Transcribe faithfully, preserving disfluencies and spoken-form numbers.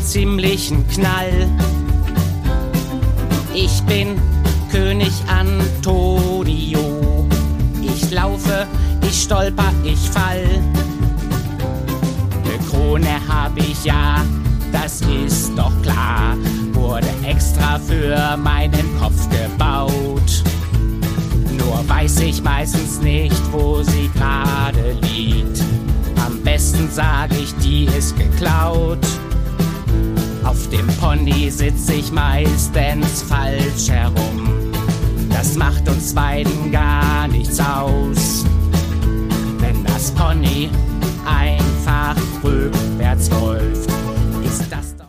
ziemlichen Knall. Ich bin König Antonio. Ich laufe, ich stolper, ich fall. Ne Krone hab ich ja, das ist doch klar. Wurde extra für meinen Kopf gebaut. Nur weiß ich meistens nicht, wo sie gerade liegt. Am besten sag ich, die ist geklaut. Auf dem Pony sitz ich meistens falsch herum. Das macht uns beiden gar nichts aus. Wenn das Pony einfach rückwärts läuft, ist das doch...